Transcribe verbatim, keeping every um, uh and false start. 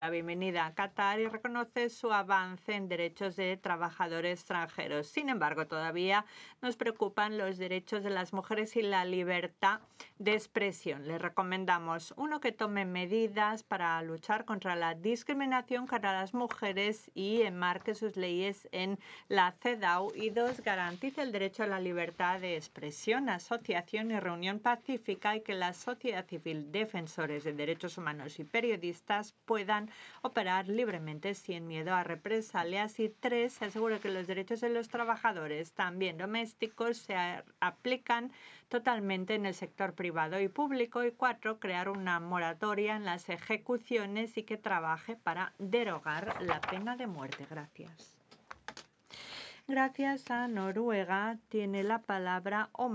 la bienvenida a Qatar y reconoce su avance en derechos de trabajadores extranjeros. Sin embargo, todavía nos preocupan los derechos de las mujeres y la libertad de expresión. Les recomendamos, uno, que tome medidas para luchar contra la discriminación contra las mujeres y enmarque sus leyes en la CEDAW, y dos, garantice el derecho a la libertad de expresión, asociación y reunión pacífica, y que la sociedad civil, defensores de derechos humanos y periodistas puedan operar libremente sin miedo a represalias. Y tres, se asegura que los derechos de los trabajadores, también domésticos, se aplican totalmente en el sector privado y público. Y cuatro, crear una moratoria en las ejecuciones y que trabaje para derogar la pena de muerte. Gracias. Gracias a Noruega tiene la palabra Omar.